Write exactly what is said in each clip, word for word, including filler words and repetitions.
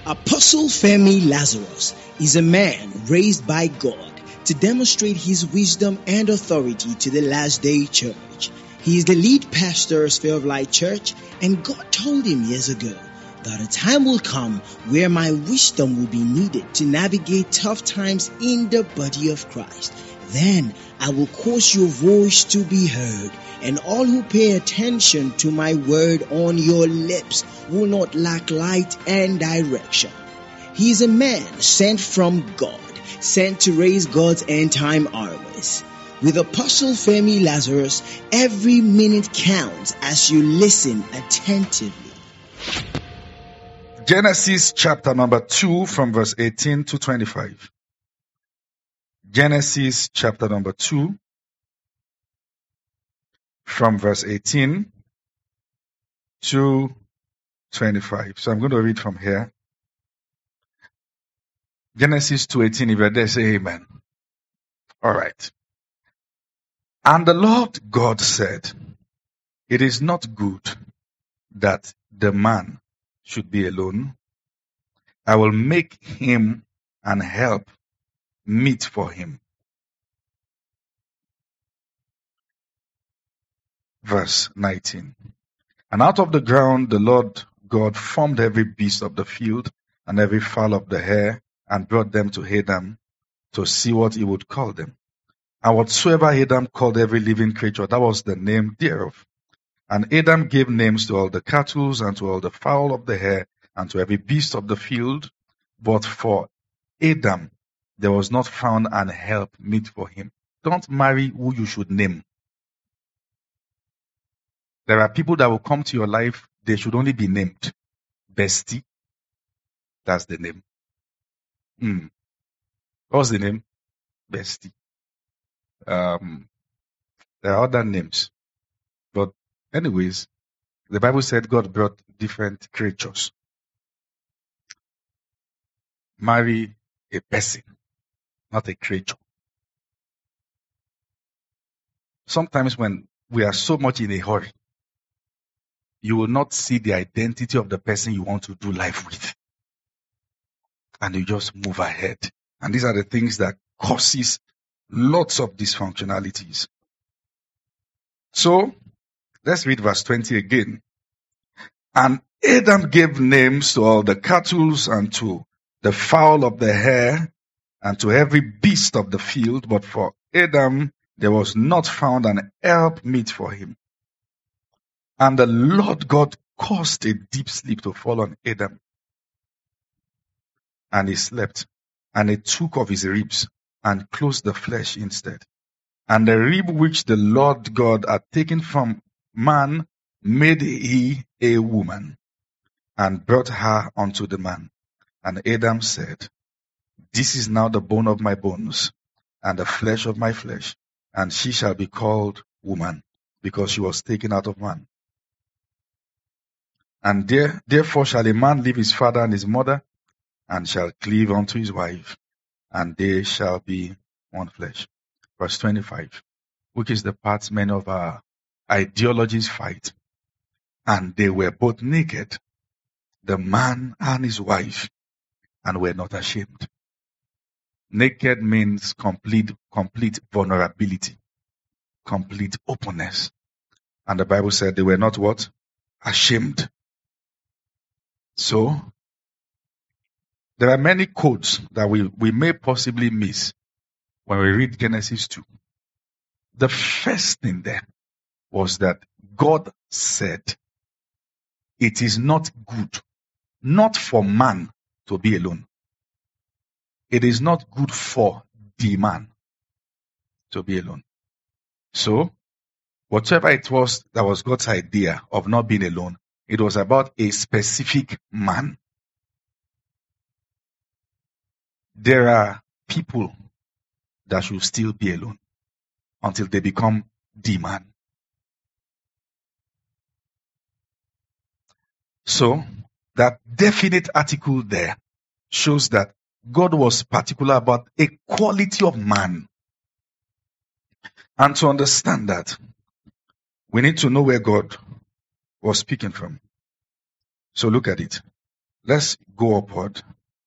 Apostle Femi Lazarus is a man raised by God to demonstrate his wisdom and authority to the last day church. He is the lead pastor of Sphere of Light Church, and God told him years ago that a time will come where my wisdom will be needed to navigate tough times in the body of Christ. Then I will cause your voice to be heard, and all who pay attention to my word on your lips will not lack light and direction. He is a man sent from God, sent to raise God's end-time armies. With Apostle Femi Lazarus, every minute counts as you listen attentively. Genesis chapter number two from verse eighteen to twenty-five. Genesis chapter number two from verse eighteen to twenty-five. So I'm going to read from here. Genesis two eighteen, if you're there, say amen. All right. And the Lord God said, it is not good that the man should be alone. I will make him an help meet for him. Verse nineteen. And out of the ground the Lord God formed every beast of the field and every fowl of the air and brought them to Adam to see what he would call them. And whatsoever Adam called every living creature, that was the name thereof. And Adam gave names to all the cattle and to all the fowl of the air and to every beast of the field. But for Adam there was not found an help meet for him. Don't marry who you should name. There are people that will come to your life, they should only be named. Bestie, that's the name. Hmm. What's the name? Bestie. Um, there are other names. But anyways, the Bible said God brought different creatures. Marry a person, not a creature. Sometimes when we are so much in a hurry, you will not see the identity of the person you want to do life with. And you just move ahead. And these are the things that causes lots of dysfunctionalities. So, let's read verse twenty again. And Adam gave names to all the cattle and to the fowl of the air and to every beast of the field, but for Adam there was not found an help meet for him. And the Lord God caused a deep sleep to fall on Adam. And he slept, and he took of his ribs and closed the flesh instead. And the rib which the Lord God had taken from man made he a woman, and brought her unto the man. And Adam said, this is now the bone of my bones, and the flesh of my flesh, and she shall be called woman, because she was taken out of man. And there, therefore shall a man leave his father and his mother, and shall cleave unto his wife, and they shall be one flesh. Verse twenty-five, which is the part many of our ideologies fight. And they were both naked, the man and his wife, and were not ashamed. Naked means complete, complete vulnerability, complete openness. And the Bible said they were not what? Ashamed. So, there are many codes that we, we may possibly miss when we read Genesis two. The first thing there was that God said, it is not good, not for man to be alone. It is not good for the man to be alone. So, whatever it was that was God's idea of not being alone, it was about a specific man. There are people that should still be alone until they become the man. So, that definite article there shows that God was particular about a quality of man. And to understand that, we need to know where God was speaking from. So look at it. Let's go upward.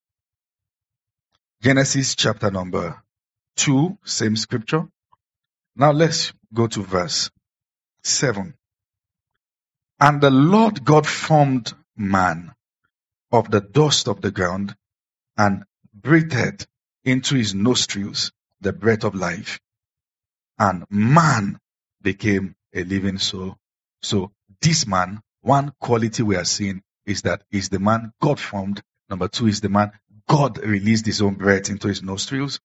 Genesis chapter number two, same scripture. Now let's go to verse seven. And the Lord God formed man of the dust of the ground and breathed into his nostrils the breath of life. And man became a living soul. So this man, one quality we are seeing is that is the man God formed. Number two is the man God released his own breath into his nostrils.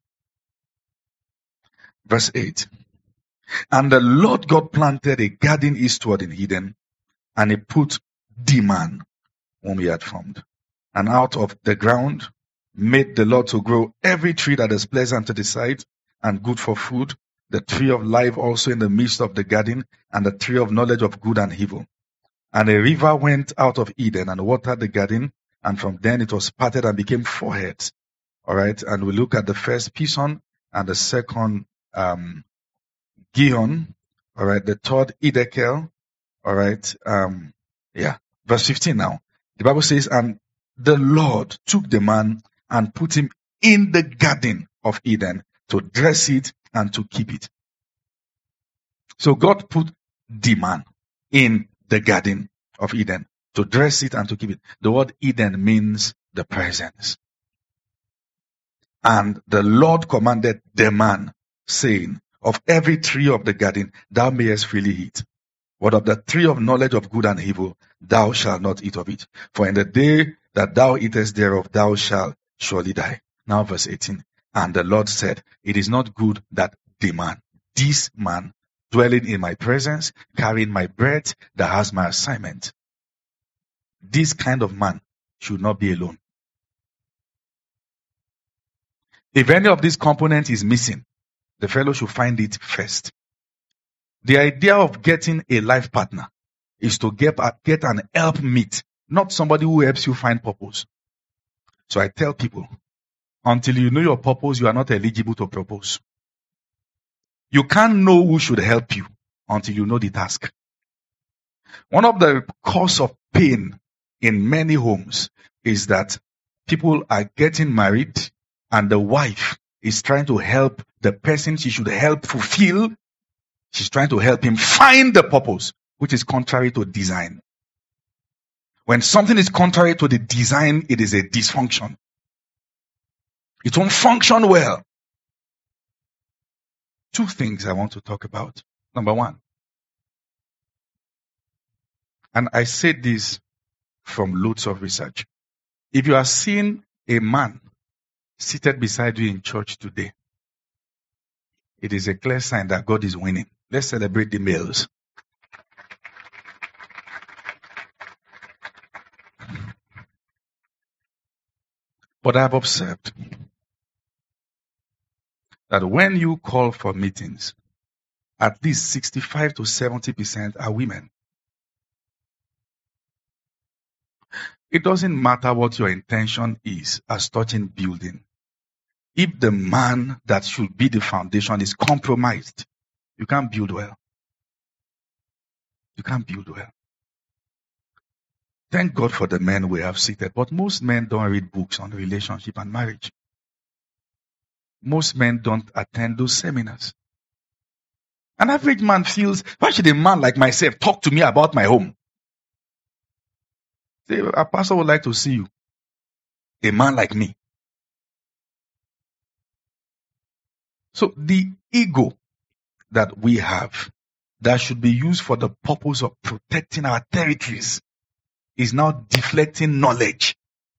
Verse eight. And the Lord God planted a garden eastward in Eden, and he put the man whom he had formed. And out of the ground made the Lord to grow every tree that is pleasant to the sight and good for food, the tree of life also in the midst of the garden, and the tree of knowledge of good and evil. And a river went out of Eden and watered the garden, and from then it was parted and became four heads. All right, and we look at the first Pison and the second um, Gihon. All right, the third Edekel. All right, um, yeah, verse fifteen now. The Bible says, and the Lord took the man and put him in the garden of Eden to dress it and to keep it. So God put the man in the garden of Eden to dress it and to keep it. The word Eden means the presence. And the Lord commanded the man, saying, of every tree of the garden thou mayest freely eat, but of the tree of knowledge of good and evil thou shalt not eat of it. For in the day that thou eatest thereof thou shalt surely die. Now verse eighteen. And the Lord said, it is not good that the man, this man, dwelling in my presence, carrying my bread, that has my assignment. This kind of man should not be alone. If any of these components is missing, the fellow should find it first. The idea of getting a life partner is to get, get an helpmeet, not somebody who helps you find purpose. So I tell people, until you know your purpose, you are not eligible to propose. You can't know who should help you until you know the task. One of the cause of pain in many homes is that people are getting married and the wife is trying to help the person she should help fulfill. She's trying to help him find the purpose, which is contrary to design. When something is contrary to the design, it is a dysfunction. It won't function well. Two things I want to talk about. Number one, and I said this from loads of research. If you are seeing a man seated beside you in church today, it is a clear sign that God is winning. Let's celebrate the males. But I have observed that when you call for meetings, at least sixty-five to seventy percent are women. It doesn't matter what your intention is as touching building. If the man that should be the foundation is compromised, you can't build well. You can't build well. Thank God for the men we have seated, but most men don't read books on relationship and marriage. Most men don't attend those seminars. An average man feels, why should a man like myself talk to me about my home? Say, a pastor would like to see you. A man like me. So the ego that we have that should be used for the purpose of protecting our territories is now deflecting knowledge.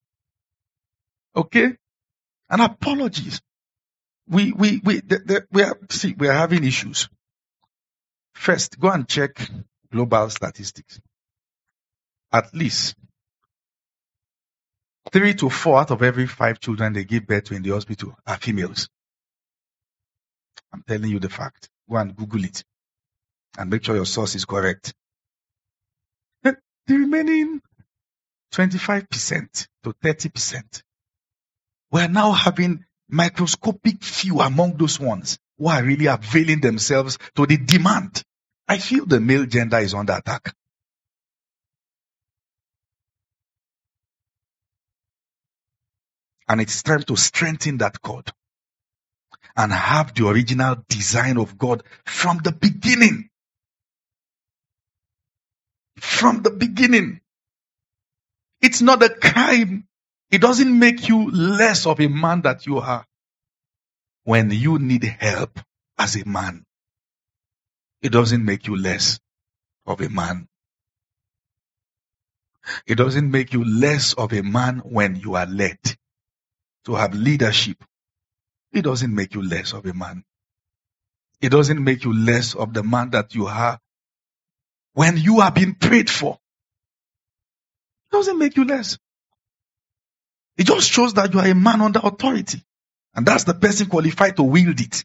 Okay? And apologies. We, we, we, the, the, we are, see, we are having issues. First, go and check global statistics. At least three to four out of every five children they give birth to in the hospital are females. I'm telling you the fact. Go and Google it and make sure your source is correct. The remaining twenty-five percent to thirty percent, we are now having microscopic few among those ones who are really availing themselves to the demand. I feel the male gender is under attack. And it's time to strengthen that cord and have the original design of God from the beginning. From the beginning. It's not a crime. It doesn't make you less of a man that you are. When you need help as a man, it doesn't make you less of a man. It doesn't make you less of a man when you are led to have leadership. It doesn't make you less of a man. It doesn't make you less of the man that you are when you are being prayed for. It doesn't make you less. It just shows that you are a man under authority. And that's the person qualified to wield it.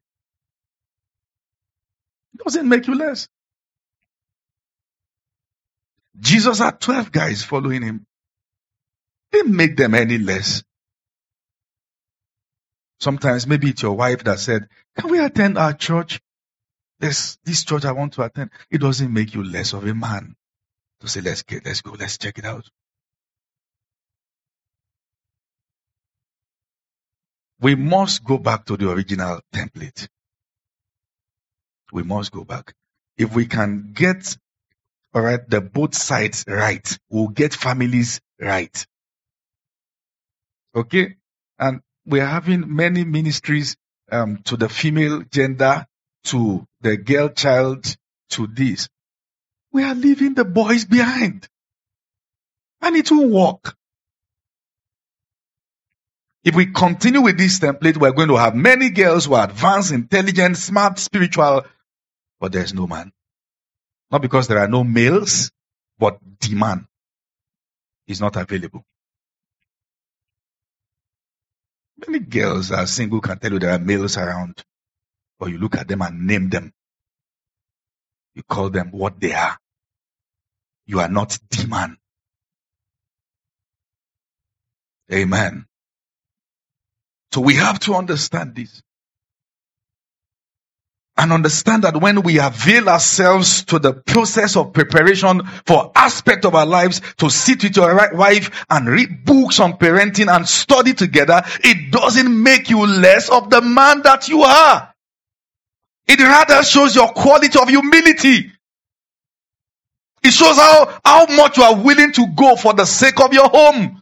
It doesn't make you less. Jesus had twelve guys following him. Didn't make them any less. Sometimes maybe it's your wife that said, can we attend our church? This, this church I want to attend. It doesn't make you less of a man to say, let's get, let's go, let's check it out. We must go back to the original template. We must go back. If we can get, all right, the both sides right, we'll get families right. Okay? And we're having many ministries um, to the female gender, to the girl child, to this. We are leaving the boys behind. And it will work. If we continue with this template, we're going to have many girls who are advanced, intelligent, smart, spiritual, but there's no man. Not because there are no males, but the man is not available. Many girls are single, can tell you there are males around, but you look at them and name them. You call them what they are. You are not the man. Amen. So we have to understand this. And understand that when we avail ourselves to the process of preparation for aspect of our lives, to sit with your wife and read books on parenting and study together, it doesn't make you less of the man that you are. It rather shows your quality of humility. It shows how, how much you are willing to go for the sake of your home.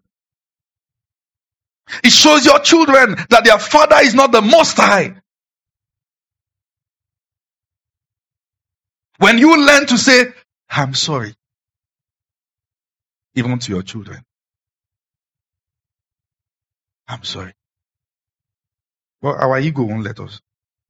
It shows your children that their father is not the Most High. When you learn to say, I'm sorry, even to your children, I'm sorry. Well, our ego won't let us.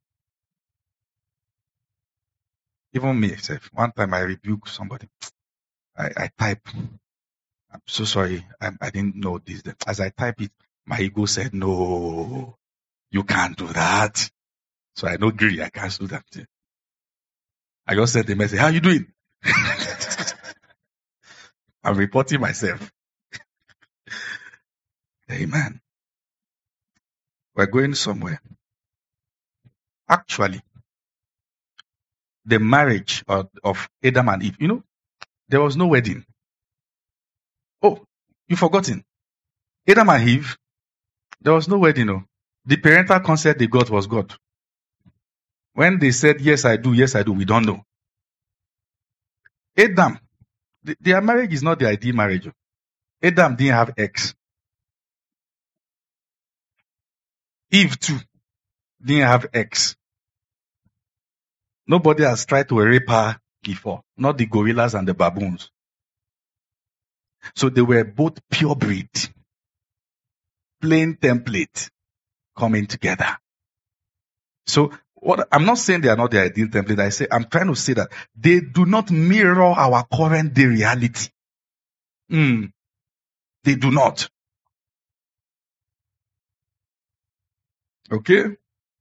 Even me, myself, one time I rebuked somebody. I, I type, I'm so sorry, I, I didn't know this. As I type it, my ego said, no, you can't do that. So I don't agree, I can't do that. I just sent a message, how you doing? I'm reporting myself. Amen. We're going somewhere. Actually, the marriage of, of Adam and Eve, you know, there was no wedding. Oh, you've forgotten. Adam and Eve, there was no wedding. No. The parental consent they got was God. When they said, yes, I do, yes, I do, we don't know. Adam, th- their marriage is not the ideal marriage. Adam didn't have ex. Eve too didn't have ex. Nobody has tried to rape her before. Not the gorillas and the baboons. So they were both pure breed. Plain template coming together. So what I'm not saying they are not the ideal template. I say I'm trying to say that they do not mirror our current day reality. Mm, they do not. Okay?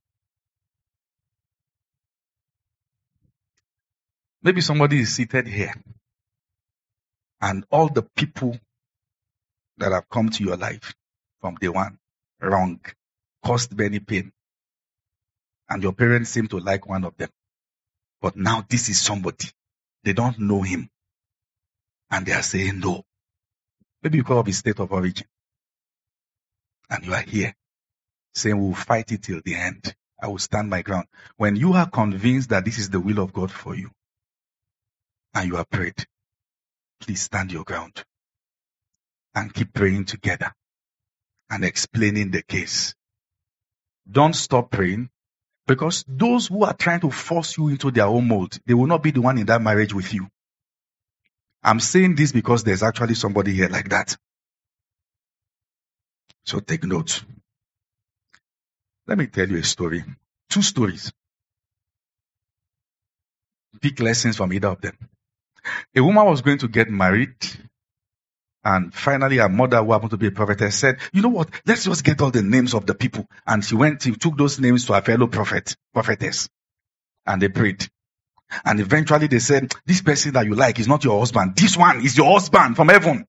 Maybe somebody is seated here, and all the people that have come to your life from day one, wrong, caused many pain, and your parents seem to like one of them. But now this is somebody. They don't know him. And they are saying no. Maybe because of his state of origin. And you are here saying we'll fight it till the end. I will stand my ground. When you are convinced that this is the will of God for you and you are prayed, please stand your ground and keep praying together and explaining the case. Don't stop praying, because those who are trying to force you into their own mold, they will not be the one in that marriage with you. I'm saying this because there's actually somebody here like that. So take note. Let me tell you a story. Two stories. Big lessons from either of them. A woman was going to get married, and finally her mother, who happened to be a prophetess, said, you know what, let's just get all the names of the people. And she went, she took those names to her fellow prophet, prophetess, and they prayed. And eventually they said, this person that you like is not your husband. This one is your husband from heaven.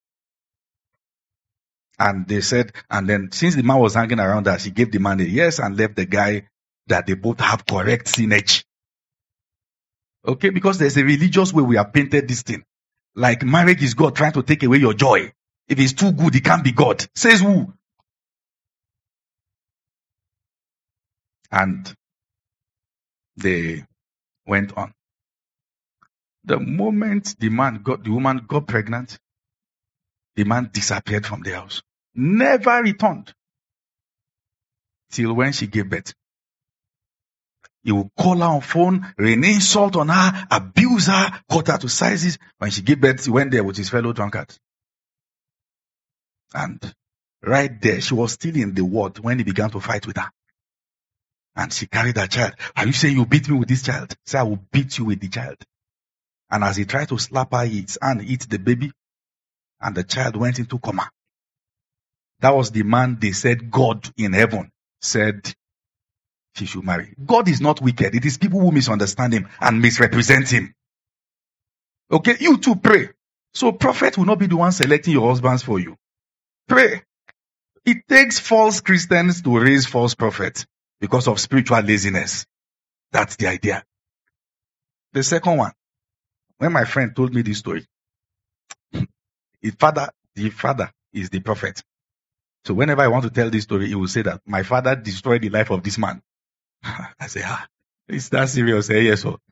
And they said, and then since the man was hanging around her, she gave the man a yes and left the guy that they both have correct signage. Okay, because there's a religious way we have painted this thing. Like marriage is God trying to take away your joy. If it's too good, it can't be God. Says who? And they went on. The moment the man got, the woman got pregnant, the man disappeared from the house. Never returned. Till when she gave birth. He would call her on phone, rain insult on her, abuse her, cut her to sizes. When she gave birth, he went there with his fellow drunkards. And right there, she was still in the ward when he began to fight with her. And she carried her child. Are you saying you beat me with this child? Say, I will beat you with the child. And as he tried to slap her, his hand hit the baby, and the child went into coma. That was the man they said God in heaven said she should marry. God is not wicked. It is people who misunderstand him and misrepresent him. Okay, you too pray. So prophet will not be the one selecting your husbands for you. Pray. It takes false Christians to raise false prophets because of spiritual laziness. That's the idea. The second one, when my friend told me this story, his father, the father is the prophet. So whenever I want to tell this story, he will say that my father destroyed the life of this man. I say, ah, is that serious? Say, yes, sir.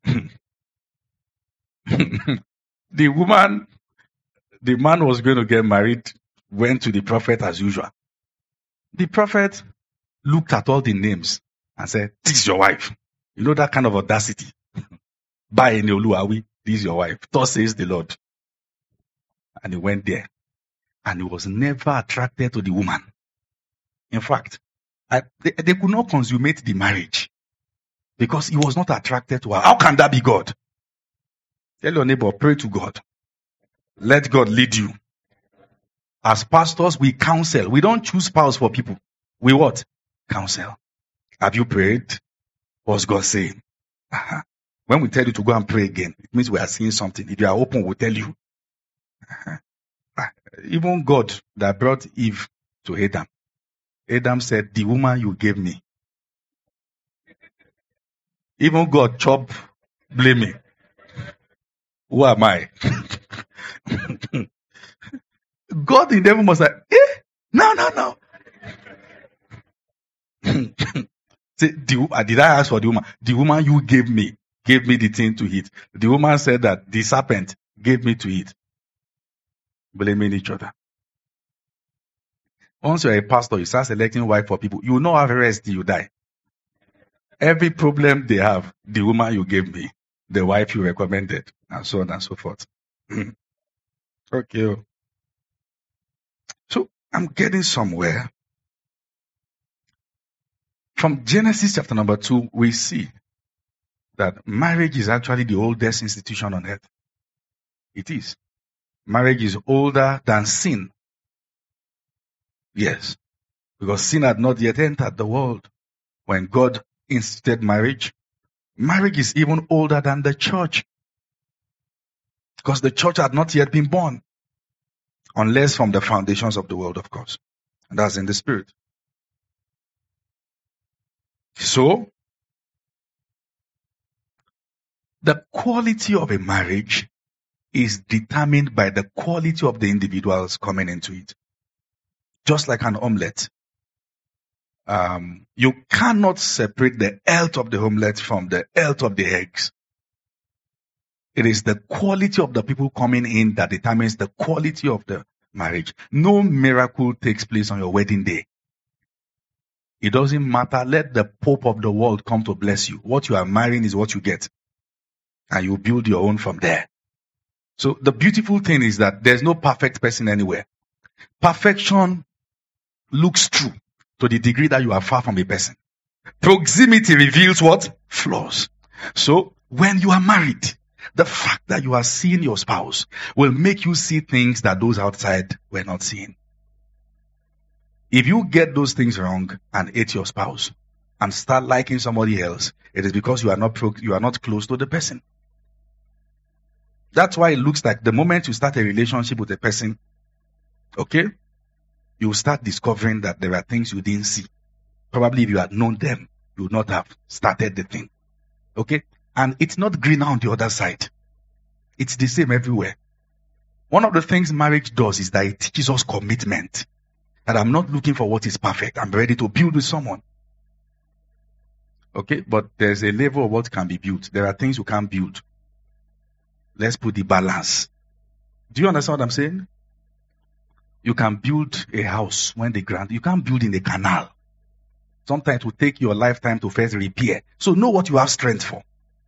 The woman, the man was going to get married, went to the prophet as usual. The prophet looked at all the names and said, this is your wife. You know that kind of audacity. By Neoluawi, this is your wife. Thus says the Lord. And he went there. And he was never attracted to the woman. In fact, I, they, they could not consummate the marriage because he was not attracted to her. How can that be God? Tell your neighbor, pray to God. Let God lead you. As pastors, we counsel. We don't choose spouse for people. We what? Counsel. Have you prayed? What's God saying? Uh-huh. When we tell you to go and pray again, it means we are seeing something. If you are open, we'll tell you. Uh-huh. Even God that brought Eve to Adam, Adam said, the woman you gave me. Even God chop blaming. Who am I? God in heaven must say, eh? No, no, no. Say, the, did I ask for the woman? The woman you gave me, gave me the thing to eat. The woman said that the serpent gave me to eat. Blaming each other. Once you're a pastor, you start selecting wife for people. You will not have rest till you die. Every problem they have, the woman you gave me, the wife you recommended, and so on and so forth. Okay. So I'm getting somewhere. From Genesis chapter number two, we see that marriage is actually the oldest institution on earth. It is. Marriage is older than sin. Yes. Because sin had not yet entered the world when God instituted marriage. Marriage is even older than the church. Because the church had not yet been born. Unless from the foundations of the world, of course. And that's in the spirit. So, the quality of a marriage is determined by the quality of the individuals coming into it. Just like an omelette. Um, you cannot separate the health of the homeless from the health of the eggs. It is the quality of the people coming in that determines the quality of the marriage. No miracle takes place on your wedding day. It doesn't matter. Let the Pope of the world come to bless you. What you are marrying is what you get. And you build your own from there. So the beautiful thing is that there's no perfect person anywhere. Perfection looks true to the degree that you are far from a person. Proximity reveals what? Flaws. So when you are married, the fact that you are seeing your spouse will make you see things that those outside were not seeing. If you get those things wrong and hate your spouse and start liking somebody else, it is because you are not pro- you are not close to the person. That's why it looks like the moment you start a relationship with a person, okay, you start discovering that there are things you didn't see. Probably if you had known them, you would not have started the thing. Okay? And it's not greener on the other side. It's the same everywhere. One of the things marriage does is that it teaches us commitment. That I'm not looking for what is perfect. I'm ready to build with someone. Okay? But there's a level of what can be built. There are things you can't build. Let's put the balance. Do you understand what I'm saying? You can build a house when they grant. You can't build in a canal. Sometimes it will take your lifetime to first repair. So know what you have strength for.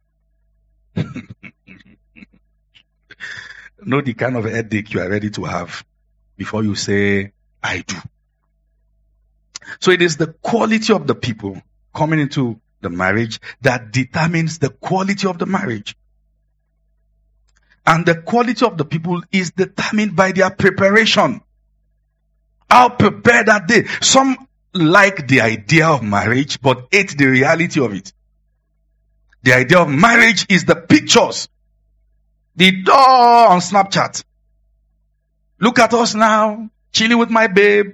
Know the kind of headache you are ready to have before you say, I do. So it is the quality of the people coming into the marriage that determines the quality of the marriage. And the quality of the people is determined by their preparation. How prepared are they? Some like the idea of marriage, but hate the reality of it. The idea of marriage is the pictures. The door on Snapchat. Look at us now, chilling with my babe.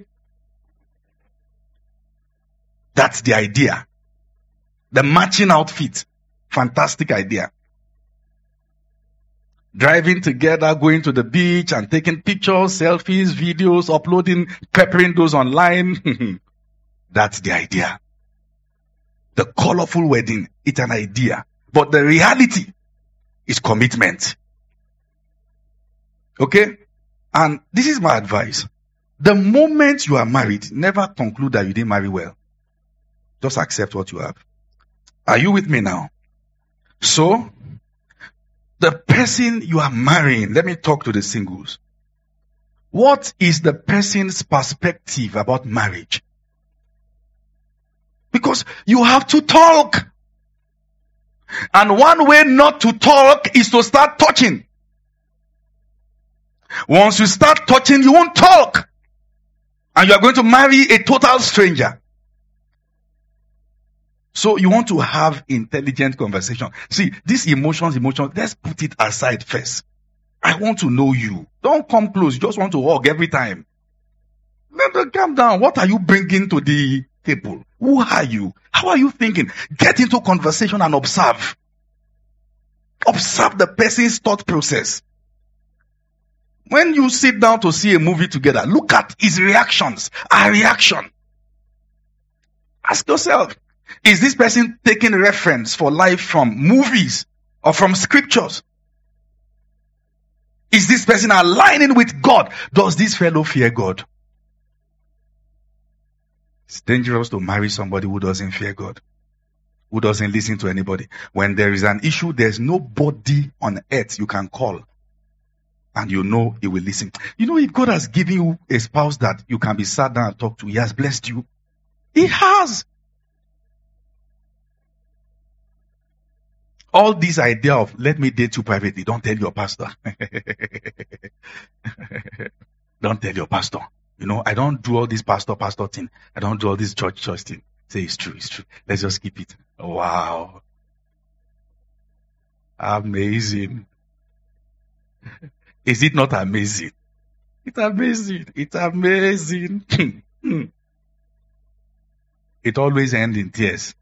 That's the idea. The matching outfit. Fantastic idea. Driving together, going to the beach and taking pictures, selfies, videos, uploading, peppering those online. That's the idea. The colorful wedding, it's an idea. But the reality is commitment. Okay? And this is my advice. The moment you are married, never conclude that you didn't marry well. Just accept what you have. Are you with me now? So, the person you are marrying, let me talk to the singles. What is the person's perspective about marriage? Because you have to talk. And one way not to talk is to start touching. Once you start touching, you won't talk. And you are going to marry a total stranger. So you want to have intelligent conversation. See, these emotions, emotions, let's put it aside first. I want to know you. Don't come close. You just want to hug every time. Let them calm down. What are you bringing to the table? Who are you? How are you thinking? Get into conversation and observe. Observe the person's thought process. When you sit down to see a movie together, look at his reactions, our reaction. Ask yourself, is this person taking reference for life from movies or from scriptures? Is this person aligning with God? Does this fellow fear God? It's dangerous to marry somebody who doesn't fear God, who doesn't listen to anybody. When there is an issue, there's nobody on earth you can call and you know he will listen. You know, if God has given you a spouse that you can be sat down and talk to, he has blessed you. He has. All this idea of, let me date you privately, don't tell your pastor. Don't tell your pastor. You know, I don't do all this pastor, pastor thing. I don't do all this church, church thing. Say it's true, it's true. Let's just keep it. Wow. Amazing. Is it not amazing? It's amazing. It's amazing. It always ends in tears.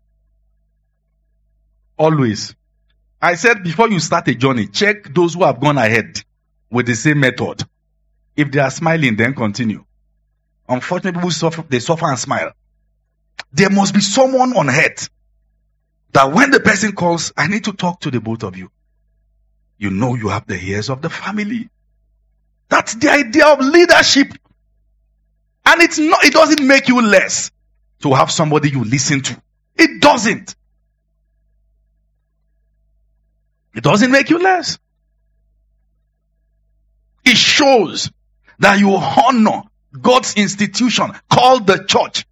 Always. I said before you start a journey, check those who have gone ahead with the same method. If they are smiling, then continue. Unfortunately, people suffer, they suffer and smile. There must be someone on earth that when the person calls, I need to talk to the both of you. You know you have the ears of the family. That's the idea of leadership. And it's not, it doesn't make you less to have somebody you listen to. It doesn't. It doesn't make you less. It shows that you honor God's institution called the church.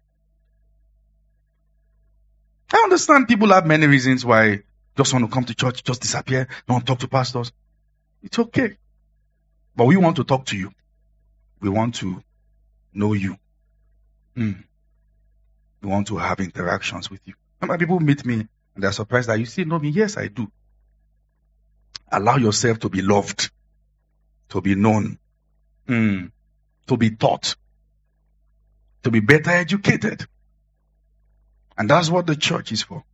I understand people have many reasons why just want to come to church, just disappear, don't want to talk to pastors. It's okay. But we want to talk to you. We want to know you. Mm. We want to have interactions with you. Some people meet me and they're surprised that you still know me. Yes, I do. Allow yourself to be loved, to be known, mm. to be taught, to be better educated. And that's what the church is for.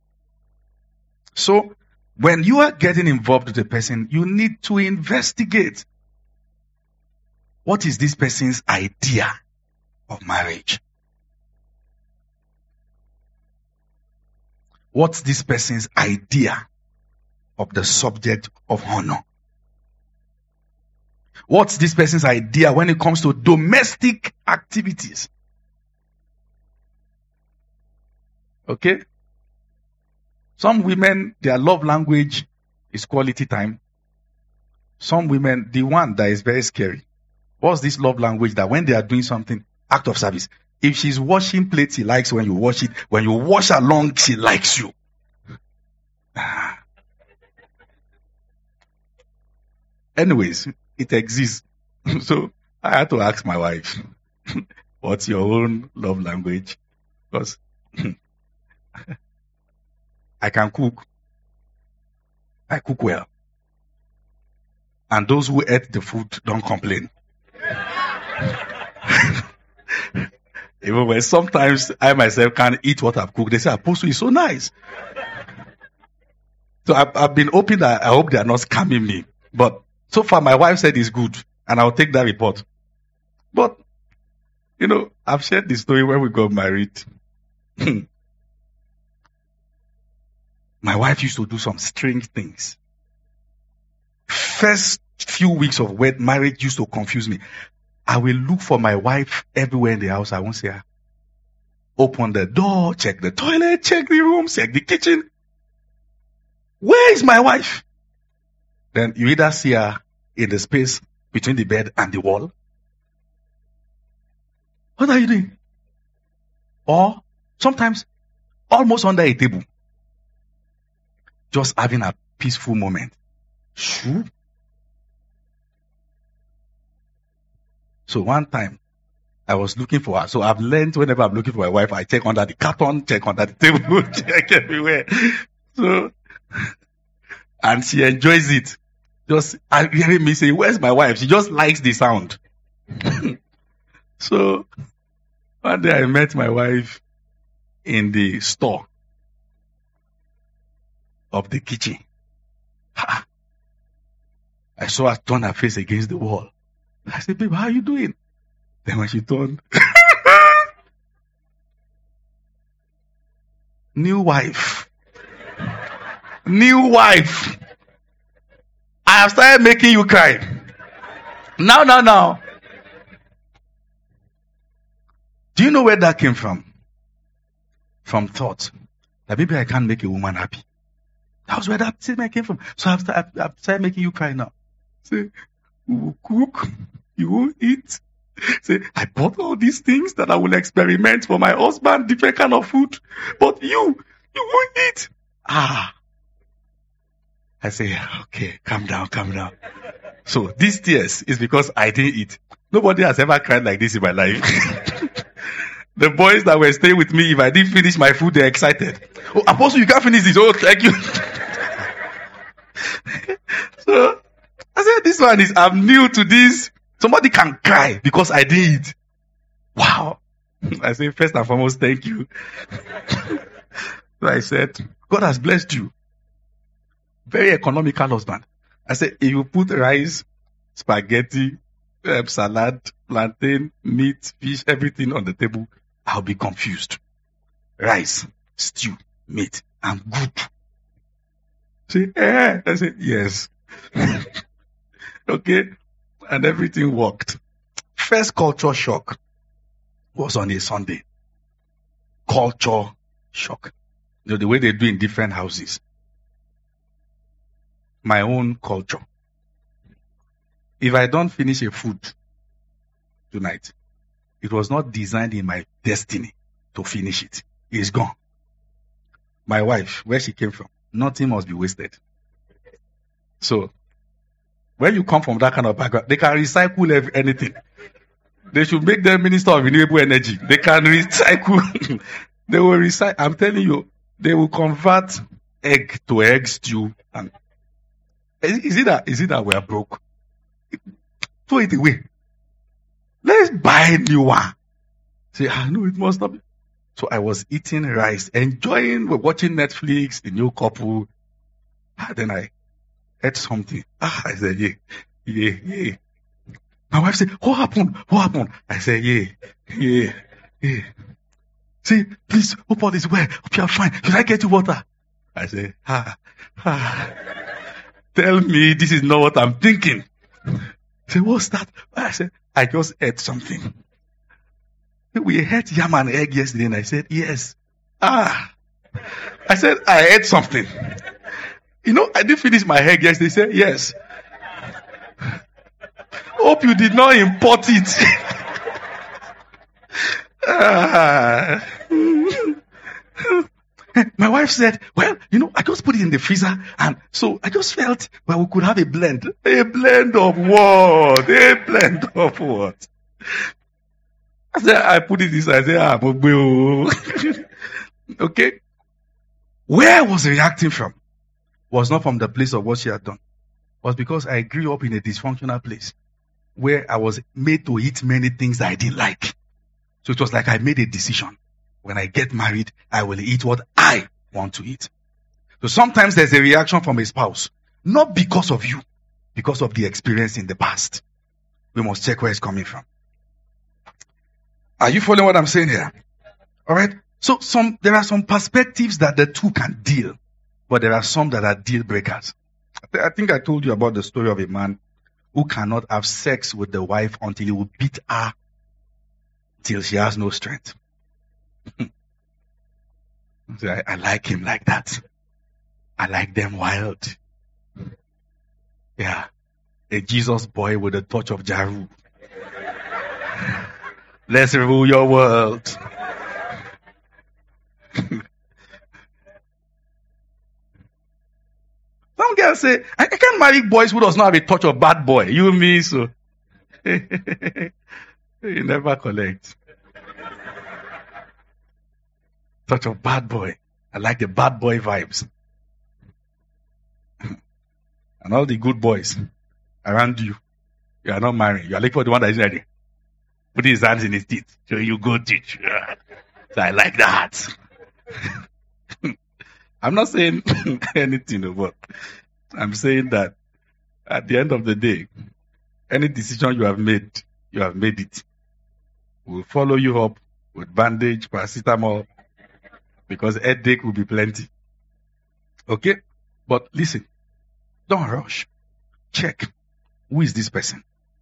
So, when you are getting involved with a person, you need to investigate. What is this person's idea of marriage? What's this person's idea of the subject of honor? What's this person's idea when it comes to domestic activities? Okay? Some women, their love language is quality time. Some women, the one that is very scary. What's this love language that when they are doing something, act of service? If she's washing plates, she likes when you wash it. When you wash along, she likes you. Anyways, it exists. So I had to ask my wife, what's your own love language? Because I can cook. I cook well. And those who ate the food don't complain. Even when sometimes I myself can't eat what I've cooked, they say, Apostle, it's so nice. So I've, I've been hoping that I hope they are not scamming me. But so far, my wife said it's good, and I'll take that report. But, you know, I've shared the story when we got married. My wife used to do some strange things. First few weeks of wed marriage used to confuse me. I will look for my wife everywhere in the house. I won't see her. Open the door, check the toilet, check the room, check the kitchen. Where is my wife? Then you either see her in the space between the bed and the wall. What are you doing? Or sometimes almost under a table. Just having a peaceful moment. Shoo. So one time, I was looking for her. So I've learned whenever I'm looking for my wife, I check under the carton, check under the table, check everywhere. So, and she enjoys it. Just hearing me say, where's my wife? She just likes the sound. So, one day I met my wife in the store of the kitchen. Ha. I saw her turn her face against the wall. I said, babe, how are you doing? Then when she turned, new wife. New wife. I have started making you cry. Now, now, now. Do you know where that came from? From thought that maybe I can't make a woman happy. That was where that statement came from. So I've started, I've started making you cry now. Say, we will cook, you won't eat. Say, I bought all these things that I will experiment for my husband, different kind of food. But you, you won't eat. Ah. I say, okay, calm down, calm down. So these tears is because I didn't eat. Nobody has ever cried like this in my life. The boys that were staying with me, if I didn't finish my food, they're excited. Oh, Apostle, you can't finish this. Oh, thank you. So I said, this one is, I'm new to this. Somebody can cry because I didn't eat. Wow. I say, first and foremost, thank you. So I said, God has blessed you. Very economical husband. I said, if you put rice, spaghetti, um, salad, plantain, meat, fish, everything on the table, I'll be confused. Rice, stew, meat, and good. Say, eh? I said, yes. Okay? And everything worked. First culture shock was on a Sunday. Culture shock. You know, the way they do in different houses. My own culture. If I don't finish a food tonight, it was not designed in my destiny to finish it. It's gone. My wife, where she came from, nothing must be wasted. So, when you come from that kind of background, they can recycle every, anything. They should make them minister of renewable energy. They can recycle. They will recycle. I'm telling you, they will convert egg to egg stew. And is it that, is it that we are broke? Throw it away. Let's buy a new one. Say, ah, no, it must not be. So I was eating rice, enjoying, watching Netflix, the new couple. Ah, then I ate something. Ah, I said, yeah, yeah, yeah. My wife said, what happened? What happened? I said, yeah, yeah, yeah. Say, please, hope all is well. Hope you are fine. Should I get you water? I said, ah, ah. Tell me this is not what I'm thinking. Say, what's that? I said, I just ate something. We had yam and egg yesterday, and I said, yes. Ah. I said, I ate something. You know, I didn't finish my egg yesterday. He said, yes. Hope you did not import it. ah. My wife said, well, you know, I just put it in the freezer, and so I just felt, well, we could have a blend. A blend of what? A blend of what? I said, I put it inside. I said, ah, okay. Where was reacting from? Was not from the place of what she had done. Was because I grew up in a dysfunctional place where I was made to eat many things I didn't like. So it was like I made a decision. When I get married, I will eat what I want to eat. So sometimes there's a reaction from a spouse, not because of you, because of the experience in the past. We must check where it's coming from. Are you following what I'm saying here? All right. So some there are some perspectives that the two can deal, but there are some that are deal breakers. I think I told you about the story of a man who cannot have sex with the wife until he will beat her till she has no strength. So I, I like him like that. I like them wild. Yeah. A Jesus boy with a touch of Jaru. Let's rule your world. Some girls say, I, I can't marry boys who does not have a touch of bad boy. You and me, so. You never collect. Touch of bad boy. I like the bad boy vibes. And all the good boys around you, you are not married. You are looking for the one that is ready. Put his hands in his teeth. So you go teach. So I like that. I'm not saying anything about. I'm saying that at the end of the day, any decision you have made, you have made it. We'll follow you up with bandage, paracetamol, because headache will be plenty. Okay? But listen, don't rush. Check. Who is this person?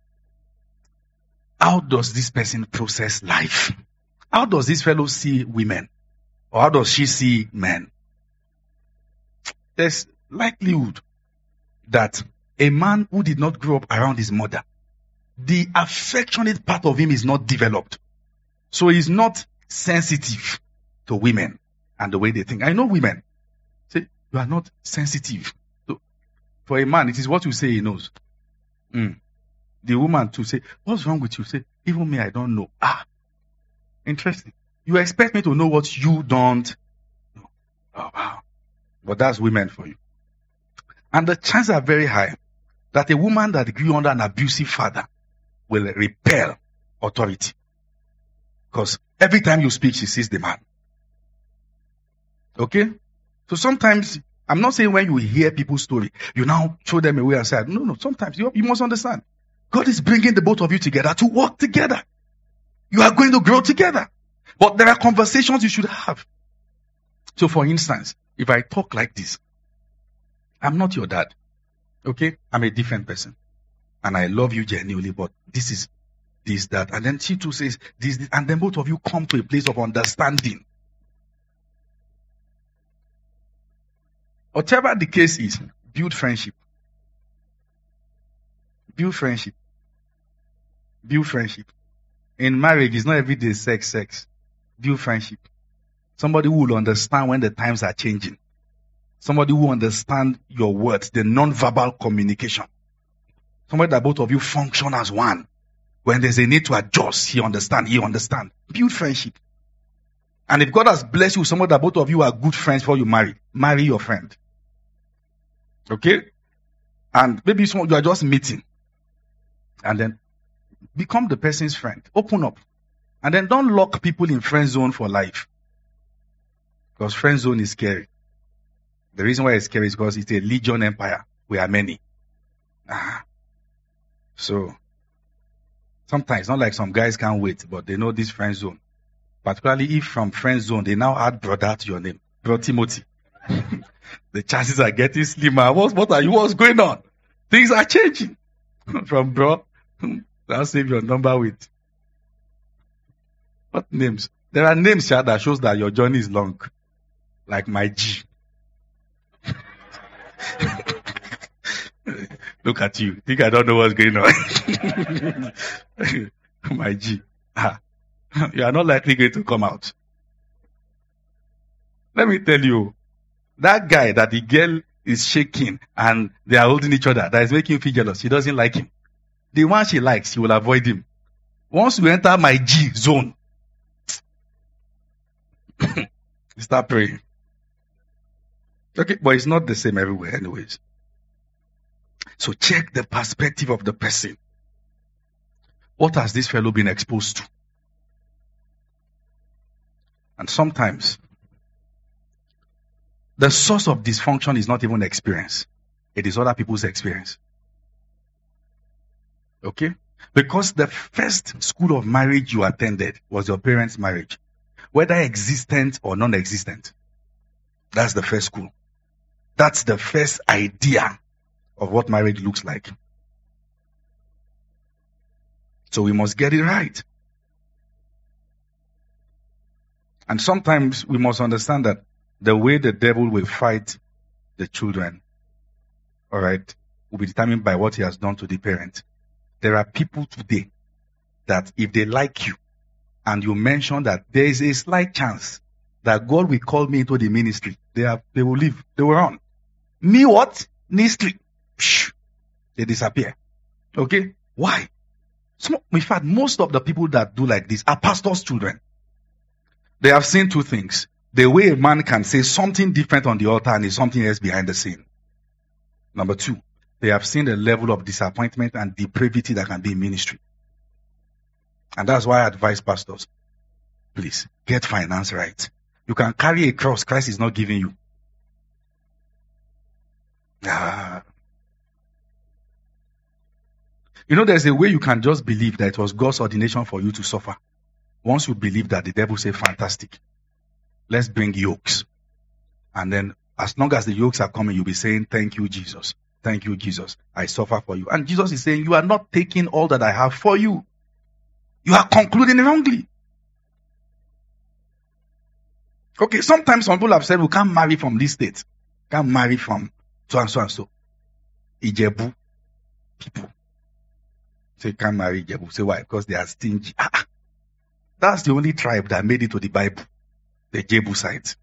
How does this person process life? How does this fellow see women? Or how does she see men? There's likelihood that a man who did not grow up around his mother, the affectionate part of him is not developed. So he's not sensitive to women and the way they think. I know women say, you are not sensitive. So for a man, it is what you say he knows. Mm. The woman too say, what's wrong with you? Say, even me, I don't know. Ah, interesting. You expect me to know what you don't know. Oh, wow. But that's women for you. And the chances are very high that a woman that grew under an abusive father will repel authority. Because every time you speak, she sees the man. Okay? So sometimes, I'm not saying when you hear people's story, you now throw them away and say, no, no, sometimes you, you must understand. God is bringing the both of you together to work together. You are going to grow together. But there are conversations you should have. So for instance, if I talk like this, I'm not your dad. Okay? I'm a different person. And I love you genuinely, but this is this, that. And then she too says this, this, and then both of you come to a place of understanding. Whatever the case is, build friendship. Build friendship. Build friendship. In marriage, it's not every day sex, sex. Build friendship. Somebody who will understand when the times are changing. Somebody who will understand your words, the non-verbal communication. Somebody that both of you function as one. When there's a need to adjust, he understand, he understand. Build friendship. And if God has blessed you with somebody that both of you are good friends before you marry, marry your friend. Okay? And maybe some, you are just meeting. And then become the person's friend. Open up. And then don't lock people in friend zone for life. Because friend zone is scary. The reason why it's scary is because it's a legion empire. We are many. Ah. So, sometimes it's not like some guys can't wait, but they know this friend zone. Particularly if from friend zone, they now add brother to your name. Bro Timothy. The chances are getting slimmer. What, what are you? What's going on? Things are changing. From bro, I'll save your number with. What names? There are names here that shows that your journey is long. Like my G. Look at you. Think I don't know what's going on. My G. Ah. You are not likely going to come out. Let me tell you, that guy that the girl is shaking and they are holding each other, that is making you feel jealous. She doesn't like him. The one she likes, she will avoid him. Once you enter my G zone, start praying. Okay, but it's not the same everywhere anyways. So check the perspective of the person. What has this fellow been exposed to? And sometimes, the source of dysfunction is not even experience. It is other people's experience. Okay? Because the first school of marriage you attended was your parents' marriage. Whether existent or non-existent. That's the first school. That's the first idea of what marriage looks like. So we must get it right. And sometimes we must understand that the way the devil will fight the children, all right, will be determined by what he has done to the parent. There are people today that if they like you and you mention that there is a slight chance that God will call me into the ministry, they have, they will leave. They will run. Me what? Ministry. Psh, they disappear. Okay? Why? So, in fact, most of the people that do like this are pastors' children. They have seen two things. The way a man can say something different on the altar and is something else behind the scene. Number two, they have seen the level of disappointment and depravity that can be in ministry. And that's why I advise pastors, please, get finance right. You can carry a cross Christ is not giving you. Ah. You know, there's a way you can just believe that it was God's ordination for you to suffer. Once you believe that, the devil say, fantastic. Let's bring yokes. And then, as long as the yokes are coming, you'll be saying, thank you, Jesus. Thank you, Jesus. I suffer for you. And Jesus is saying, you are not taking all that I have for you. You are concluding wrongly. Okay, sometimes some people have said, we can't marry from this state. Can't marry from so and so and so. Ijebu people. Say, can't marry Ijebu. Say, why? Because they are stingy. Ah, that's the only tribe that made it to the Bible. The Jebusites.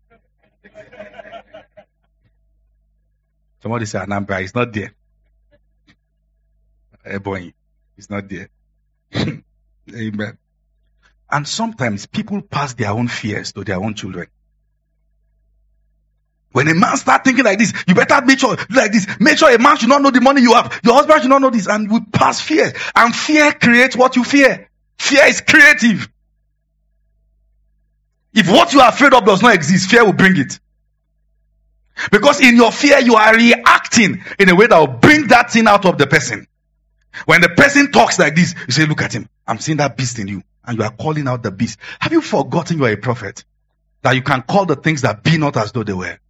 Somebody say Anambra, it's not there. Ebonyi, it's not there. Amen. And sometimes people pass their own fears to their own children. When a man starts thinking like this, you better make sure like this. Make sure a man should not know the money you have. Your husband should not know this. And we pass fears. And fear creates what you fear. Fear is creative. If what you are afraid of does not exist, fear will bring it. Because in your fear, you are reacting in a way that will bring that thing out of the person. When the person talks like this, you say, look at him. I'm seeing that beast in you. and you are calling out the beast. Have you forgotten you are a prophet? That you can call the things that be not as though they were.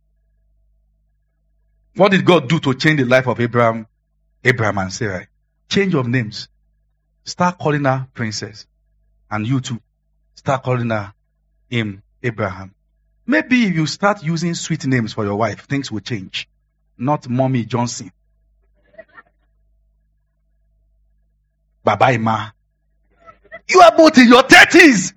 What did God do to change the life of Abraham, Abraham and Sarah? Change of names. Start calling her princess. And you too. Start calling her him Abraham. Maybe if you start using sweet names for your wife, things will change. Not Mommy Johnson. Baba Ima. You are both in your thirties.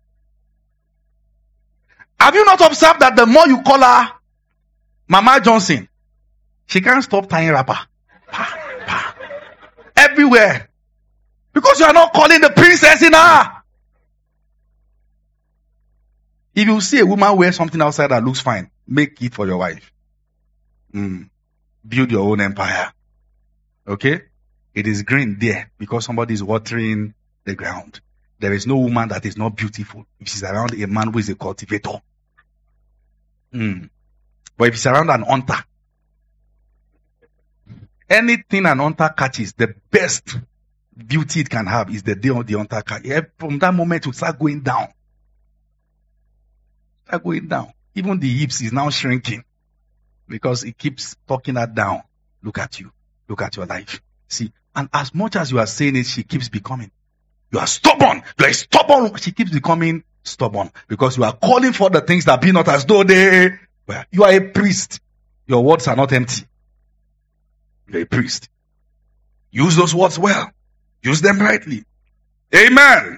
Have you not observed that the more you call her Mama Johnson, she can't stop tying wrapper. Pa, pa. Everywhere. Because you are not calling the princess in her. If you see a woman wear something outside that looks fine, make it for your wife. Mm. Build your own empire. Okay? It is green there because somebody is watering the ground. There is no woman that is not beautiful if she's around a man who is a cultivator. Mm. But if she's around an hunter, anything an hunter catches, the best beauty it can have is the day of the hunter catch. From that moment, it start going down. Start going down. Even the hips is now shrinking because it keeps talking her down. Look at you. Look at your life. See, and as much as you are saying it, she keeps becoming. You are stubborn. You are stubborn. She keeps becoming stubborn because you are calling for the things that be not as though they were. You are a priest. Your words are not empty. You are a priest. Use those words well. Use them rightly. Amen.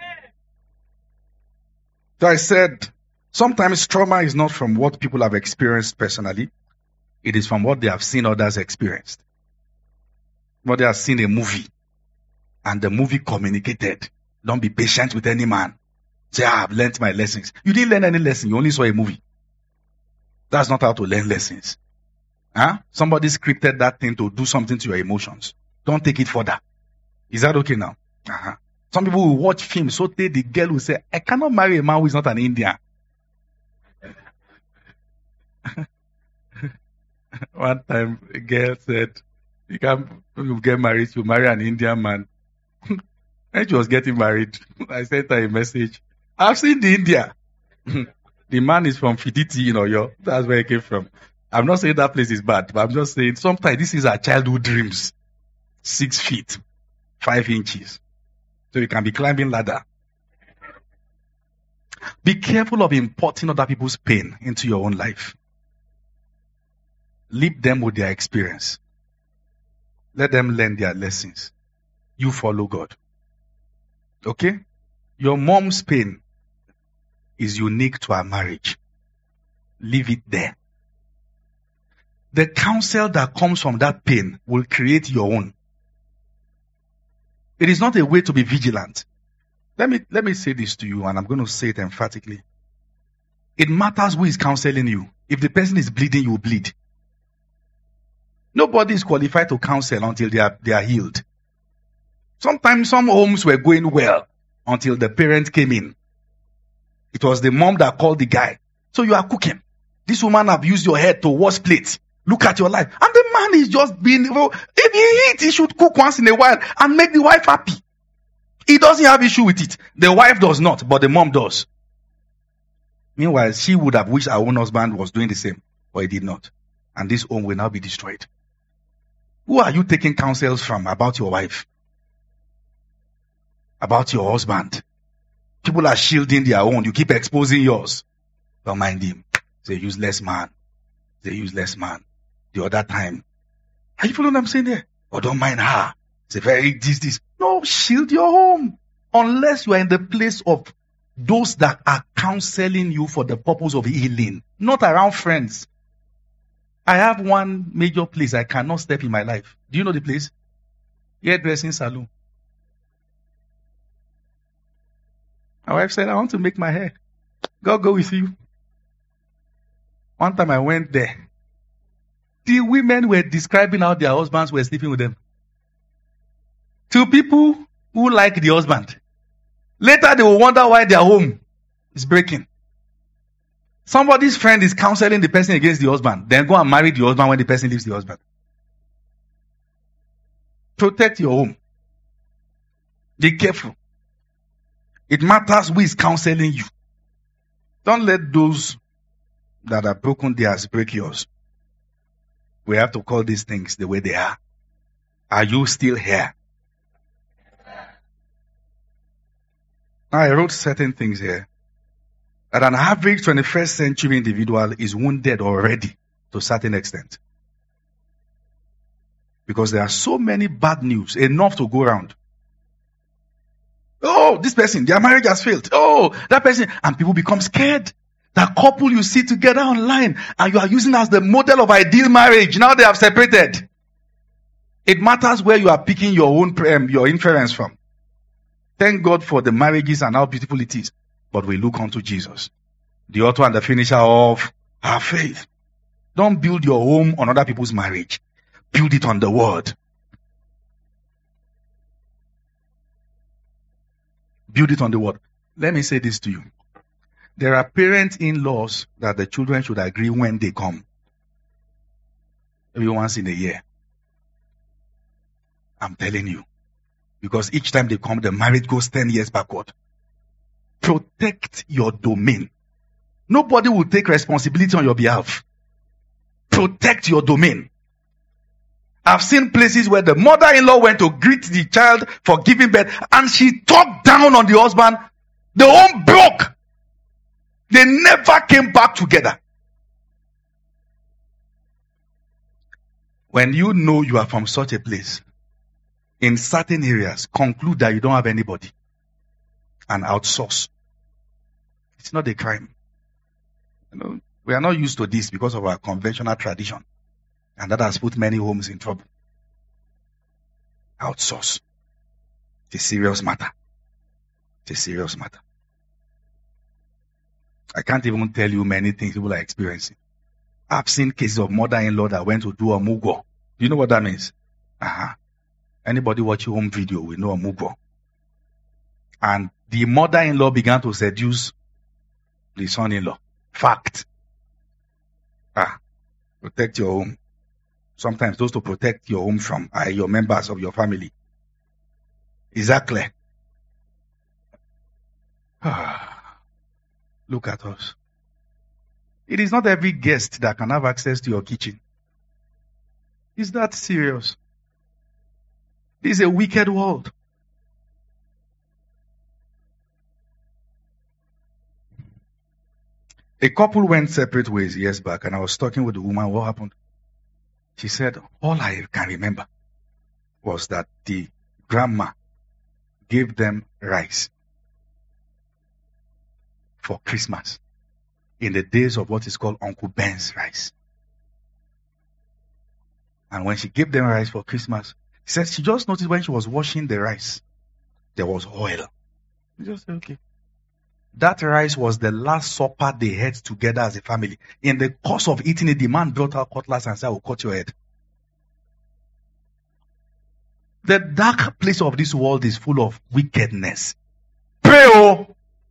So I said, sometimes trauma is not from what people have experienced personally. It is from what they have seen others experienced. What they have seen a movie. And the movie communicated. Don't be patient with any man. Say, ah, I've learned my lessons. You didn't learn any lesson. You only saw a movie. That's not how to learn lessons. Huh? Somebody scripted that thing to do something to your emotions. Don't take it further. Is that okay now? Uh-huh. Some people will watch films, so they, the girl will say, I cannot marry a man who is not an Indian. One time, a girl said, you can't you get married, you marry an Indian man. And she was getting married. I sent her a message. I've seen the India. The man is from Fiditi in Oyo. That's where he came from. I'm not saying that place is bad, but I'm just saying sometimes this is our childhood dreams. Six feet, five inches. So you can be climbing ladder. Be careful of importing other people's pain into your own life. Leave them with their experience. Let them learn their lessons. You follow God. Okay? Your mom's pain is unique to her marriage. Leave it there. The counsel that comes from that pain will create your own. It is not a way to be vigilant. Let me, let me say this to you, and I'm going to say it emphatically. It matters who is counseling you. If the person is bleeding, you will bleed. Nobody is qualified to counsel until they are, they are healed. Sometimes some homes were going well until the parent came in. It was the mom that called the guy. So you are cooking. This woman have used your head to wash plates. Look at your life. And the man is just being, well, if he eats, he should cook once in a while and make the wife happy. He doesn't have issue with it. The wife does not, but the mom does. Meanwhile, she would have wished her own husband was doing the same, but he did not. And this home will now be destroyed. Who are you taking counsels from about your wife? About your husband? People are shielding their own. You keep exposing yours. Don't mind him. He's a useless man. He's a useless man. The other time. Are you following what I'm saying there? Oh, don't mind her. It's a very this, this. No, shield your home. Unless you are in the place of those that are counseling you for the purpose of healing. Not around friends. I have one major place I cannot step in my life. Do you know the place? Hairdressing salon. My wife said, I want to make my hair. God go with you. One time I went there. The women were describing how their husbands were sleeping with them. To people who like the husband. Later they will wonder why their home is breaking. Somebody's friend is counseling the person against the husband. Then go and marry the husband when the person leaves the husband. Protect your home. Be careful. It matters who is counseling you. Don't let those that are broken theirs break yours. We have to call these things the way they are. Are you still here? I wrote certain things here. That an average twenty-first century individual is wounded already to a certain extent. Because there are so many bad news, enough to go around. Oh, this person, their marriage has failed. Oh, that person. And people become scared. That couple you see together online and you are using as the model of ideal marriage. Now they have separated. It matters where you are picking your own um, your inference from. Thank God for the marriages and how beautiful it is. But we look unto Jesus, the author and the finisher of our faith. Don't build your home on other people's marriage. Build it on the word. Build it on the word. Let me say this to you. There are parent-in-laws that the children should agree when they come. Maybe once in a year. I'm telling you. Because each time they come, the marriage goes ten years backward. Protect your domain. Nobody will take responsibility on your behalf. Protect your domain. I've seen places where the mother-in-law went to greet the child for giving birth and she talked down on the husband. The home broke. They never came back together. When you know you are from such a place, in certain areas, conclude that you don't have anybody and outsource. It's not a crime. You know, we are not used to this because of our conventional tradition. And that has put many homes in trouble. Outsource. It's a serious matter. It's a serious matter. I can't even tell you many things people are experiencing. I've seen cases of mother-in-law that went to do a mugo. Do you know what that means? Uh-huh. Anybody watching home video will know a mugo. And the mother-in-law began to seduce the son-in-law. Fact. Ah, protect your home. Sometimes those to protect your home from are your members of your family. Is that clear? Look at us. It is not every guest that can have access to your kitchen. Is that serious? This is a wicked world. A couple went separate ways years back, and I was talking with the woman. What happened? She said, all I can remember was that the grandma gave them rice for Christmas in the days of what is called Uncle Ben's rice. And when she gave them rice for Christmas, she said she just noticed when she was washing the rice, there was oil. She just said, okay. That rice was the last supper they had together as a family. In the course of eating it, the man brought out cutlass and said, I will cut your head. The dark place of this world is full of wickedness. Pray, oh!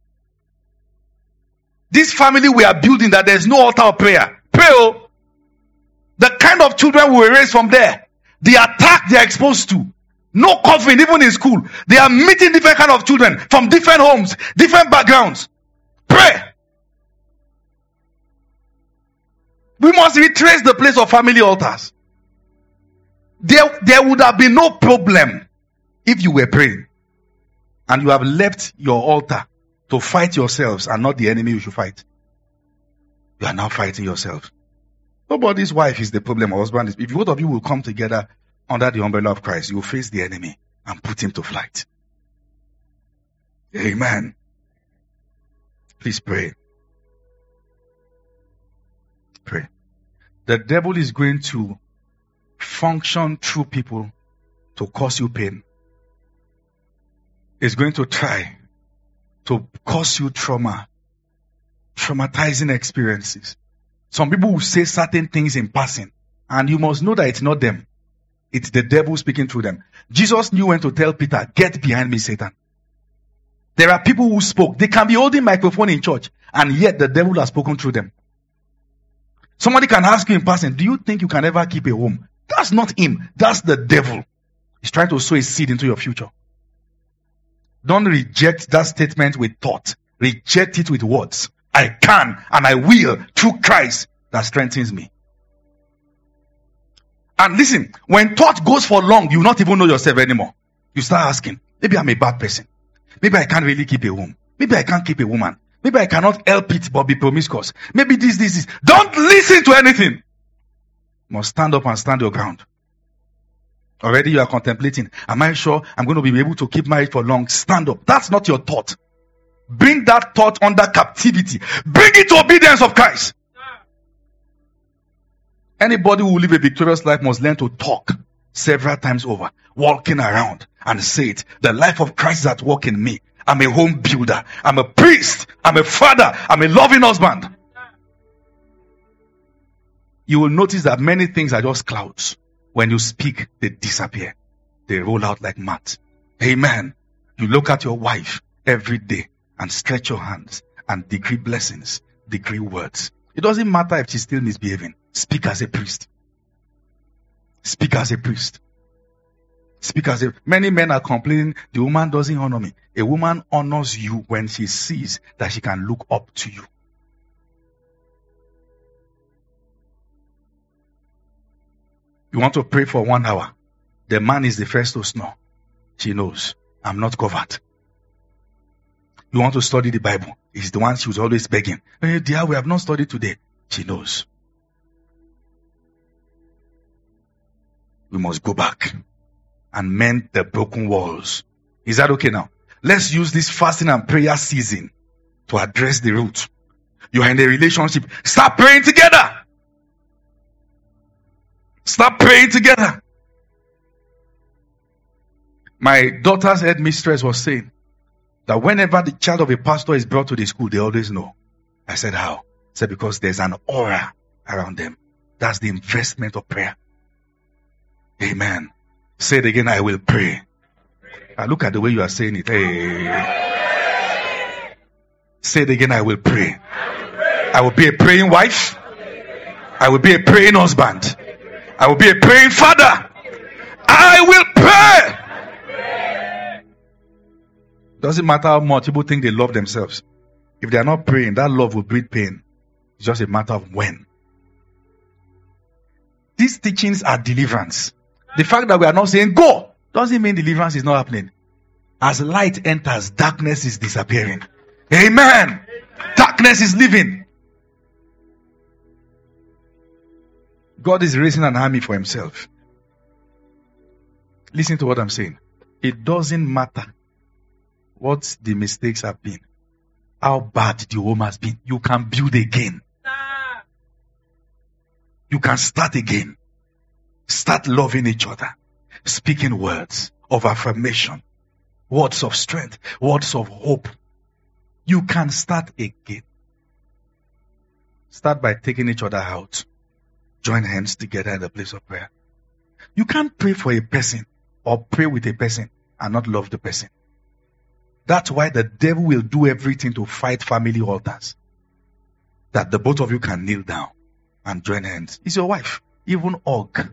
This family we are building, that there's no altar of prayer. Pray, oh! The kind of children we will raise from there, the attack they are exposed to, no covering, even in school. They are meeting different kind of children from different homes, different backgrounds. Pray. We must retrace the place of family altars. There, there would have been no problem if you were praying and you have left your altar to fight yourselves and not the enemy you should fight. You are now fighting yourselves. Nobody's wife is the problem, or husband is. If both of you will come together under the umbrella of Christ, you will face the enemy and put him to flight. Amen. Please pray. Pray. The devil is going to function through people to cause you pain. It's going to try to cause you trauma, traumatizing experiences. Some people will say certain things in passing, and you must know that it's not them. It's the devil speaking through them. Jesus knew when to tell Peter, get behind me, Satan. There are people who spoke. They can be holding microphone in church, and yet the devil has spoken through them. Somebody can ask you in passing, do you think you can ever keep a home? That's not him. That's the devil. He's trying to sow a seed into your future. Don't reject that statement with thought. Reject it with words. I can and I will through Christ that strengthens me. And listen, when thought goes for long, you will not even know yourself anymore. You start asking, maybe I'm a bad person. Maybe I can't really keep a womb. Maybe I can't keep a woman. Maybe I cannot help it but be promiscuous. Maybe this, this, this. Don't listen to anything. You must stand up and stand your ground. Already you are contemplating, am I sure I'm going to be able to keep married for long? Stand up. That's not your thought. Bring that thought under captivity. Bring it to obedience of Christ. Anybody who will live a victorious life must learn to talk several times over, walking around and say it. The life of Christ is at work in me. I'm a home builder. I'm a priest. I'm a father. I'm a loving husband. You will notice that many things are just clouds. When you speak, they disappear. They roll out like mud. Amen. You look at your wife every day and stretch your hands and decree blessings, decree words. It doesn't matter if she's still misbehaving. Speak as a priest. Speak as a priest. Speak as a... Many men are complaining, the woman doesn't honor me. A woman honors you when she sees that she can look up to you. You want to pray for one hour. The man is the first to snore. She knows, I'm not covered. You want to study the Bible. He's the one she was always begging. Hey, dear, we have not studied today. She knows. We must go back and mend the broken walls. Is that okay now? Let's use this fasting and prayer season to address the root. You are in a relationship. Start praying together. Start praying together. My daughter's headmistress was saying that whenever the child of a pastor is brought to the school, they always know. I said, how? I said, because there's an aura around them. That's the investment of prayer. Amen. Say it again, I will pray. I look at the way you are saying it. Hey. Say it again, I will pray. I will be a praying wife. I will be a praying husband. I will be a praying father. I will pray. Doesn't matter how much people think they love themselves. If they are not praying, that love will breed pain. It's just a matter of when. These teachings are deliverance. The fact that we are not saying go doesn't mean deliverance is not happening. As light enters, darkness is disappearing. Amen. Darkness is leaving. God is raising an army for himself. Listen to what I'm saying. It doesn't matter what the mistakes have been, how bad the home has been. You can build again. You can start again. Start loving each other. Speaking words of affirmation. Words of strength. Words of hope. You can start again. Start by taking each other out. Join hands together in the place of prayer. You can't pray for a person or pray with a person and not love the person. That's why the devil will do everything to fight family altars. That the both of you can kneel down and join hands. It's your wife. Even Og.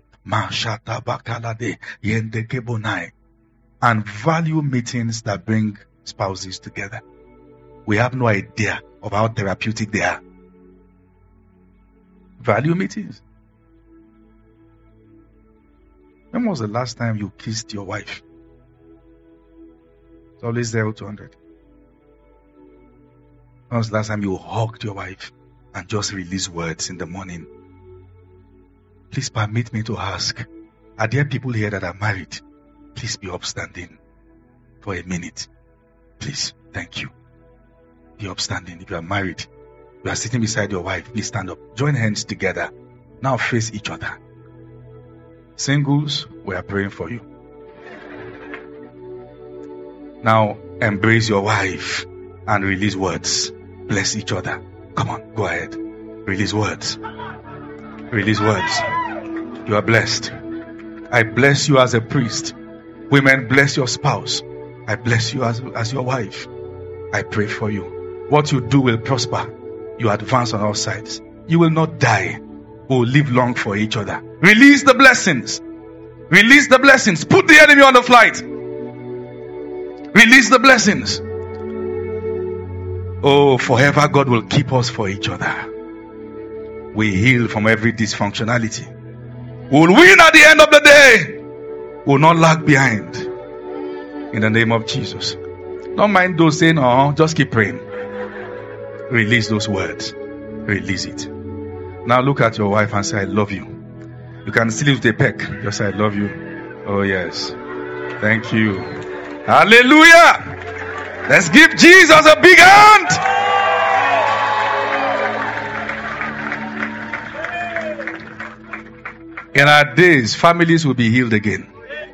And value meetings that bring spouses together. We have no idea of how therapeutic they are. Value meetings. When was the last time you kissed your wife? It's always zero to one hundred. When was the last time you hugged your wife and just released words in the morning? Please permit me to ask, are there people here that are married? Please be upstanding for a minute. Please, thank you. Be upstanding. If you are married, you are sitting beside your wife, please stand up. Join hands together. Now face each other. Singles, we are praying for you. Now embrace your wife and release words. Bless each other. Come on, go ahead. Release words. Release words. You are blessed. I bless you as a priest. Women, bless your spouse. I bless you as, as your wife. I pray for you. What you do will prosper. You advance on all sides. You will not die. We will live long for each other. Release the blessings. Release the blessings. Put the enemy on the flight. Release the blessings. Oh, forever God will keep us for each other. We heal from every dysfunctionality. We'll win at the end of the day. We'll not lag behind. In the name of Jesus. Don't mind those saying, oh, just keep praying. Release those words. Release it. Now look at your wife and say, I love you. You can still use the peck. Just say, I love you. Oh, yes. Thank you. Hallelujah. Let's give Jesus a big hand. In our days, families will be healed again.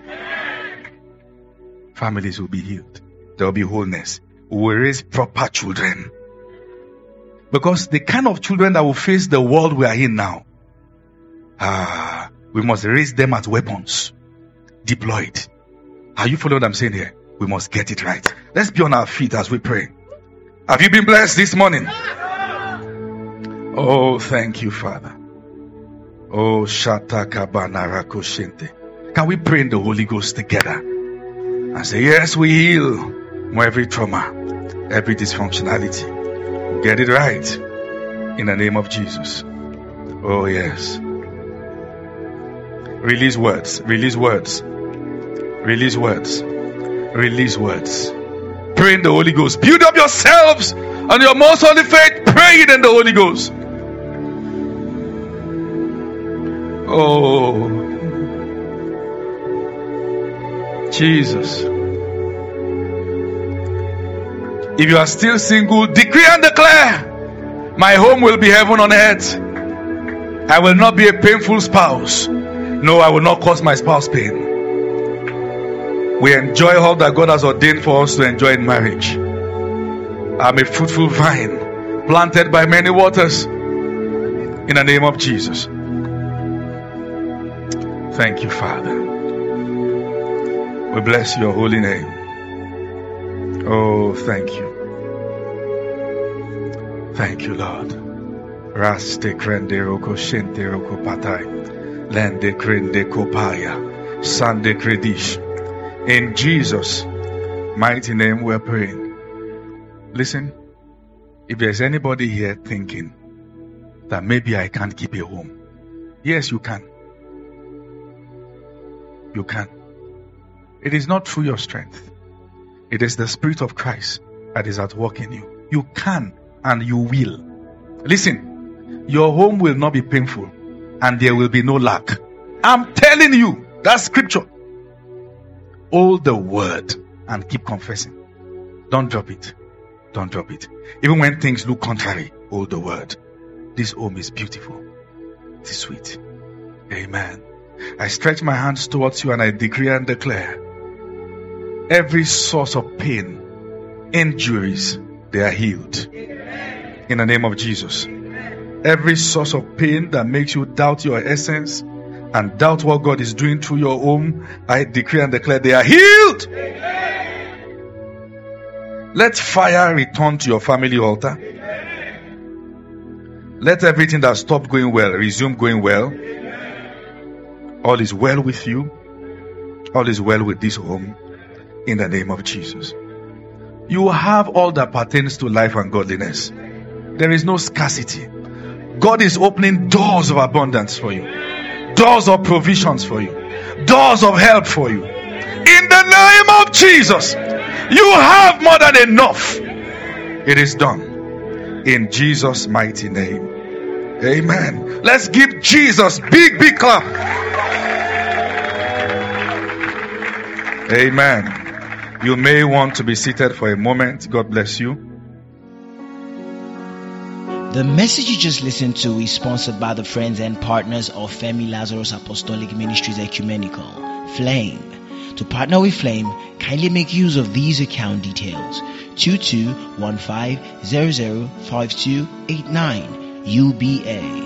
Families will be healed. There will be wholeness. We will raise proper children. Because the kind of children that will face the world we are in now, ah, we must raise them as weapons. Deployed. Are you following what I'm saying here? We must get it right. Let's be on our feet as we pray. Have you been blessed this morning? Oh, thank you, Father. Oh, Shata Kabana Rakoshente. Can we pray in the Holy Ghost together? And say, yes, we heal from every trauma, every dysfunctionality. We'll get it right. In the name of Jesus. Oh, yes. Release words. Release words. Release words. Release words. Pray in the Holy Ghost. Build up yourselves on your most holy faith. Pray it in the Holy Ghost. Oh, Jesus. If you are still single, decree and declare, my home will be heaven on earth. I will not be a painful spouse. No, I will not cause my spouse pain. We enjoy all that God has ordained for us to enjoy in marriage. I'm a fruitful vine planted by many waters. In the name of Jesus. Thank you, Father. We bless your holy name. Oh, thank you. Thank you, Lord. Raste krende roko shente roko patai. Lende krende kopaya. Sande kredish. In Jesus' mighty name we're praying. Listen, if there's anybody here thinking that maybe I can't keep a home, yes, you can. You can. It is not through your strength. It is the Spirit of Christ that is at work in you. You can and you will. Listen, your home will not be painful and there will be no lack. I'm telling you, that's scripture. Hold the word and keep confessing. Don't drop it. Don't drop it. Even when things look contrary, hold the word. This home is beautiful. It is sweet. Amen. I stretch my hands towards you and I decree and declare, every source of pain, injuries, they are healed. Amen. In the name of Jesus. Amen. Every source of pain that makes you doubt your essence and doubt what God is doing through your home, I decree and declare they are healed. Amen. Let fire return to your family altar. Amen. Let everything that stopped going well resume going well. Amen. All is well with you. All is well with this home. In the name of Jesus. You have all that pertains to life and godliness. There is no scarcity. God is opening doors of abundance for you. Doors of provisions for you. Doors of help for you. In the name of Jesus. You have more than enough. It is done. In Jesus' mighty name. Amen. Let's give Jesus big, big clap. Amen. You may want to be seated for a moment. God bless you. The message you just listened to is sponsored by the friends and partners of Femi Lazarus Apostolic Ministries Ecumenical, Flame. To partner with Flame, kindly make use of these account details: two two one five zero zero five two eight nine U B A.